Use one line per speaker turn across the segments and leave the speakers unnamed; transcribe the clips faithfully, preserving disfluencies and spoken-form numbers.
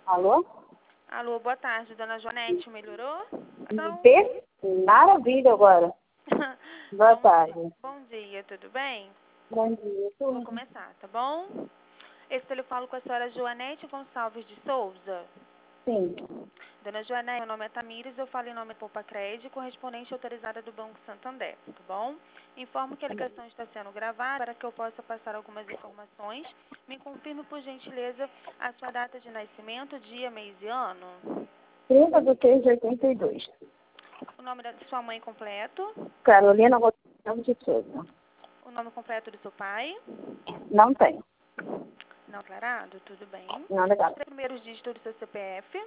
Alô?
Alô, boa tarde, dona Joanete, melhorou? Então...
P? Maravilha agora. Boa
então,
tarde.
Bom dia, tudo bem?
Bom dia, tudo.
Vou começar, tá bom? Esse telefone com a senhora Joanete Gonçalves de Souza.
Sim.
Dona Joanete, meu nome é Tamires, eu falo em nome do Poupa Crédito, correspondente autorizada do Banco Santander, tá bom? Informo que a ligação está sendo gravada para que eu possa passar algumas informações. Me confirme, por gentileza, a sua data de nascimento, dia, mês e ano.
trinta de três de oitenta e dois.
O nome da sua mãe completo.
Carolina Gonçalves de Souza.
O nome completo do seu pai.
Não tem.
Não aclarado? Tudo bem.
Não, legal.
Os três primeiros dígitos do seu C P F.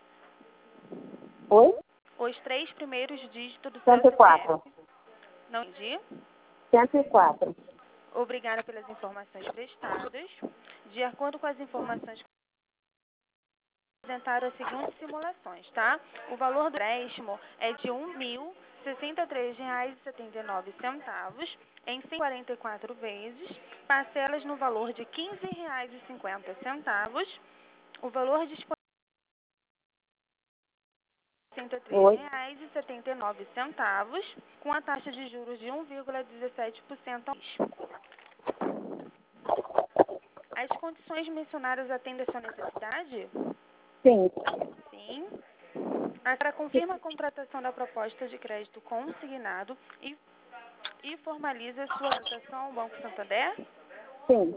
Oi?
Os três primeiros dígitos do seu
cento e
C P F.
quatro.
Não entendi.
cento e quatro.
Obrigada pelas informações prestadas. De acordo com as informações que apresentaram as seguintes simulações, tá? O valor do empréstimo é de um mil sessenta e três reais e setenta e nove centavos em cento e quarenta e quatro vezes, parcelas no valor de quinze reais e cinquenta centavos. O valor disponível é sessenta e três reais e setenta e nove centavos, com a taxa de juros de um vírgula dezessete por cento ao mês. As condições mencionadas atendem a sua necessidade?
Sim.
Sim. A senhora confirma a contratação da proposta de crédito consignado e, e formaliza sua contratação ao Banco Santander?
Sim.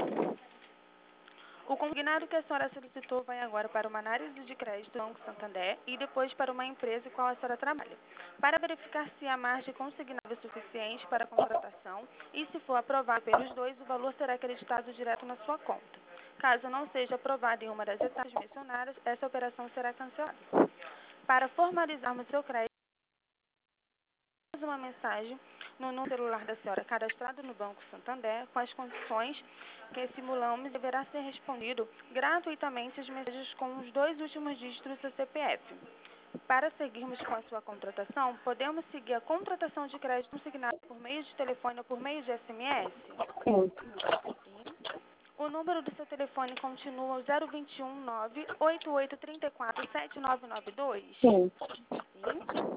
O consignado que a senhora solicitou vai agora para uma análise de crédito do Banco Santander e depois para uma empresa em qual a senhora trabalha, para verificar se a margem consignada é suficiente para a contratação e, se for aprovado pelos dois, o valor será acreditado direto na sua conta. Caso não seja aprovado em uma das etapas mencionadas, essa operação será cancelada. Para formalizarmos seu crédito, uma mensagem no número celular da senhora cadastrado no Banco Santander com as condições que simulamos deverá ser respondido gratuitamente as mensagens com os dois últimos dígitos do seu C P F. Para seguirmos com a sua contratação, podemos seguir a contratação de crédito consignado por meio de telefone ou por meio de S M S?
Sim.
Sim. O número do seu telefone continua o zero dois um nove oito oito três quatro sete nove nove dois?
Sim.
Sim.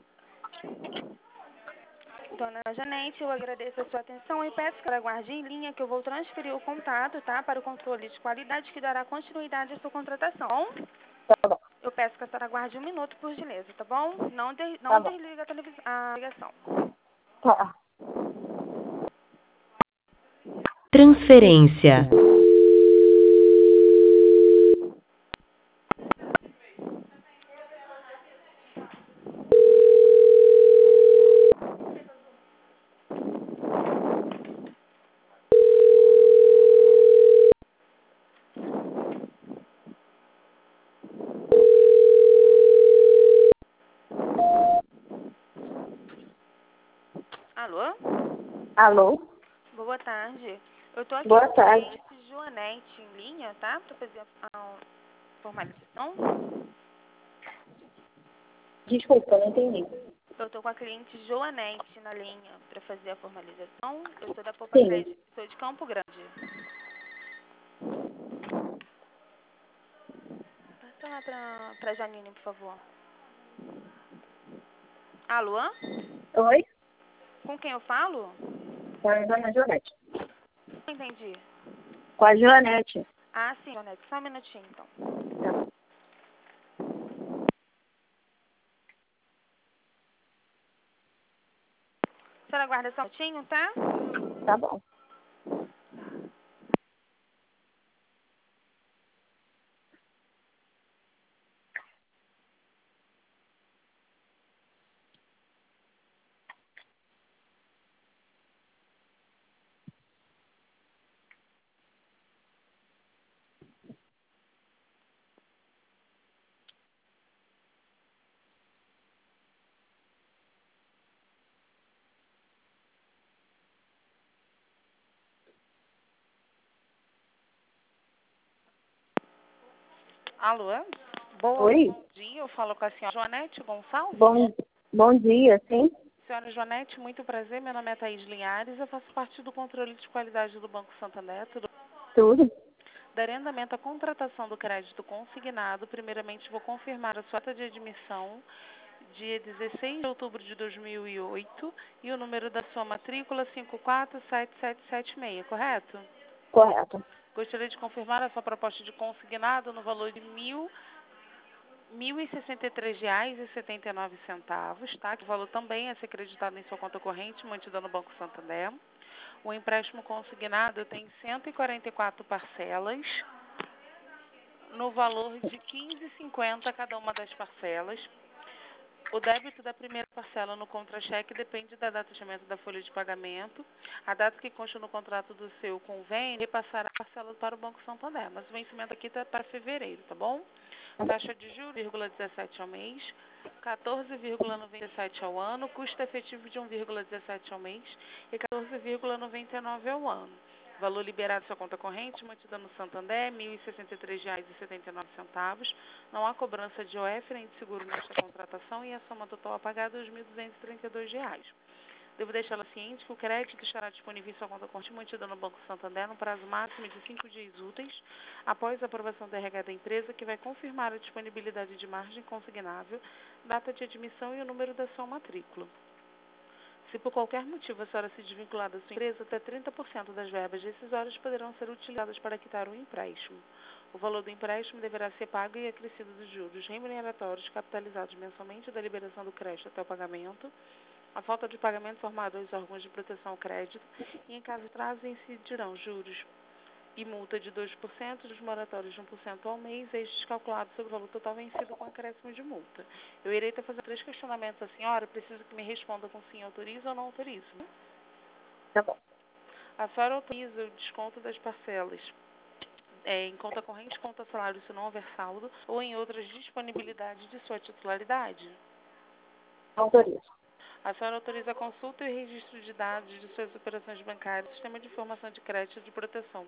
Dona Janete, eu agradeço a sua atenção e peço que ela guarde em linha que eu vou transferir o contato, tá, para o controle de qualidade que dará continuidade à sua contratação.
Tá bom.
Eu peço que a senhora guarde um minuto, por gentileza, tá bom? Não, de,
Tá
não
bom.
desliga a, televis- a ligação.
Tá.
Transferência.
Alô?
Alô?
Boa tarde. Eu tô aqui
Boa
com a
tarde.
cliente Joanete em linha, tá, para fazer a, a formalização.
Desculpa, não entendi.
Eu tô com a cliente Joanete na linha para fazer a formalização. Eu sou da Poupa
Sim.
Crédito, sou de Campo Grande. Passa lá pra, pra Janine, por favor. Alô?
Oi?
Com quem eu falo?
Com a dona Joanete.
Não entendi.
Com a Joanete.
Ah, sim, Joanete. Só um minutinho, então.
Tá.
A senhora aguarda só um minutinho, tá?
Tá bom.
Alô? Boa,
Oi?
bom dia. Eu falo com a senhora Joanete Gonçalves.
Bom, bom dia, sim?
Senhora Joanete, muito prazer. Meu nome é Thaís Linhares. Eu faço parte do controle de qualidade do Banco Santander. Tudo...
Tudo?
Darei andamento à contratação do crédito consignado. Primeiramente, vou confirmar a sua data de admissão, dia dezesseis de outubro de dois mil e oito, e o número da sua matrícula cinco quatro sete sete sete seis, correto?
Correto.
Gostaria de confirmar a sua proposta de consignado no valor de mil, mil e sessenta e três reais e setenta e nove centavos, tá? Que o valor também é ser creditado em sua conta corrente, mantida no Banco Santander. O empréstimo consignado tem cento e quarenta e quatro parcelas, no valor de quinze reais e cinquenta centavos cada uma das parcelas. O débito da primeira parcela no contra-cheque depende da data de fechamento da folha de pagamento. A data que consta no contrato do seu convênio repassará a parcela para o Banco Santander, mas o vencimento aqui está para fevereiro, tá bom? Taxa de juros, vírgula dezessete ao mês, quatorze vírgula noventa e sete ao ano, custo efetivo de um vírgula dezessete ao mês e quatorze vírgula noventa e nove ao ano. Valor liberado em sua conta corrente, mantida no Santander, mil e sessenta e três reais e setenta e nove centavos. Não há cobrança de O F nem de seguro nesta contratação e a soma total a pagar é dois mil duzentos e trinta e dois reais. Devo deixá-la ciente que o crédito estará disponível em sua conta corrente mantida no Banco Santander no prazo máximo de cinco dias úteis, após a aprovação do R H da empresa, que vai confirmar a disponibilidade de margem consignável, data de admissão e o número da sua matrícula. Se por qualquer motivo a senhora se desvincular da sua empresa, até trinta por cento das verbas decisórias poderão ser utilizadas para quitar o empréstimo. O valor do empréstimo deverá ser pago e acrescido dos juros remuneratórios capitalizados mensalmente da liberação do crédito até o pagamento. A falta de pagamento informará os órgãos de proteção ao crédito e, em caso de atraso, incidirão juros e multa de dois por cento dos moratórios de um por cento ao mês, estes calculados sobre o valor total vencido com acréscimo de multa. Eu irei estar fazendo três questionamentos à senhora, preciso que me responda com sim, autoriza ou não autoriza.
Tá bom.
A senhora autoriza o desconto das parcelas é, em conta corrente, conta salário se não houver saldo, ou em outras disponibilidades de sua titularidade?
Autorizo.
A senhora autoriza a consulta e registro de dados de suas operações bancárias, sistema de informação de crédito de proteção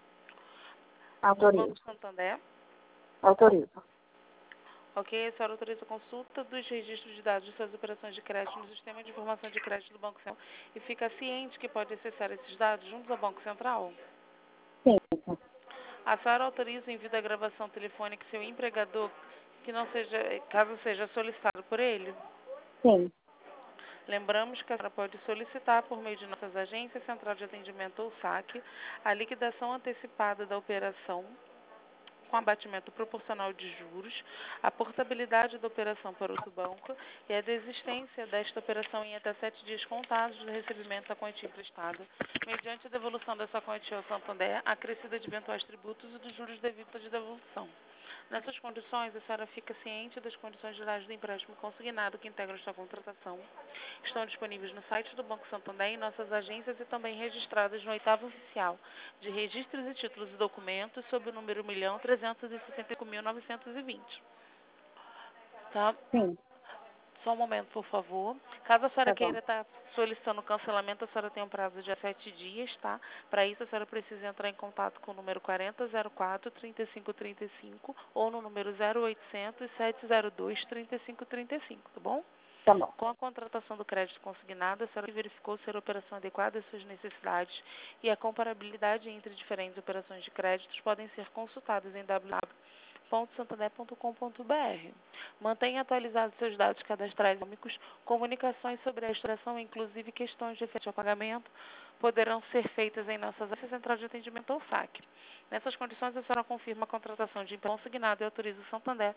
do Banco
Autorizo.
Santander.
Autorizo.
Ok, a senhora autoriza a consulta dos registros de dados de suas operações de crédito no sistema de informação de crédito do Banco Central e fica ciente que pode acessar esses dados junto ao Banco Central?
Sim.
A senhora autoriza o envio da gravação telefônica do seu empregador, que não seja, caso seja solicitado por ele?
Sim.
Lembramos que a senhora pode solicitar, por meio de nossas agências, Central de Atendimento ou SAC, a liquidação antecipada da operação com abatimento proporcional de juros, a portabilidade da operação para outro banco e a desistência desta operação em até sete dias contados do recebimento da quantia emprestada, mediante a devolução dessa quantia ao Santander, acrescida de eventuais tributos e dos juros devidos de devolução. Nessas condições, a senhora fica ciente das condições gerais do empréstimo consignado que integram esta contratação. Estão disponíveis no site do Banco Santander em nossas agências e também registradas no oitavo oficial de registros e títulos e documentos sob o número um milhão trezentos e sessenta e cinco mil novecentos e vinte. Tá?
Sim.
Só um momento, por favor. Caso a senhora
Tá bom.
queira estar solicitando cancelamento, a senhora tem um prazo de sete dias, tá? Para isso, a senhora precisa entrar em contato com o número quarenta zero quatro, trinta e cinco trinta e cinco ou no número zero oitocentos, sete zero dois, trinta e cinco trinta e cinco, tá bom?
Tá bom.
Com a contratação do crédito consignado, a senhora verificou ser a operação adequada às suas necessidades e a comparabilidade entre diferentes operações de créditos podem ser consultadas em w w w ponto santander ponto com ponto b r. Mantenha atualizados seus dados cadastrais econômicos, comunicações sobre a extração, inclusive questões de efeito ao pagamento, poderão ser feitas em nossas agências Central de Atendimento ou SAC. Nessas condições, a senhora confirma a contratação de empréstimo consignado e autoriza o Santander.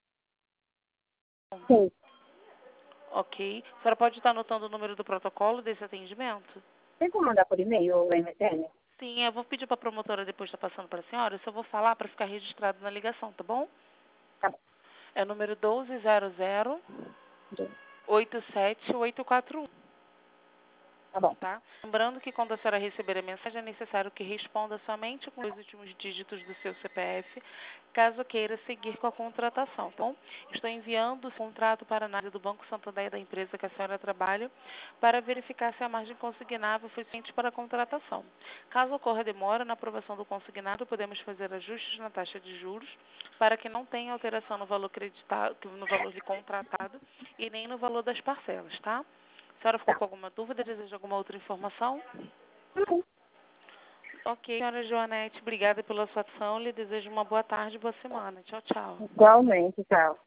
Sim.
Ok. A senhora pode estar anotando o número do protocolo desse atendimento?
Tem como mandar por e-mail ou M T N?
Sim, eu vou pedir para a promotora depois estar passando para a senhora, eu só vou falar para ficar registrado na ligação, tá bom?
Tá bom.
É o número doze zero zero, oito sete oito quatro um.
Tá bom.
Tá? Lembrando que quando a senhora receber a mensagem é necessário que responda somente com os últimos dígitos do seu C P F, caso queira seguir com a contratação. Então, estou enviando o contrato para a análise do Banco Santander da empresa que a senhora trabalha para verificar se a margem consignável foi suficiente para a contratação. Caso ocorra demora na aprovação do consignado, podemos fazer ajustes na taxa de juros para que não tenha alteração no valor creditado, no valor de contratado e nem no valor das parcelas, tá? A senhora ficou
Tá.
com alguma dúvida? Deseja alguma outra informação?
Uhum.
Ok, senhora Joanete, obrigada pela sua ação. Lhe desejo uma boa tarde e boa semana. Tchau, tchau.
Igualmente, tchau.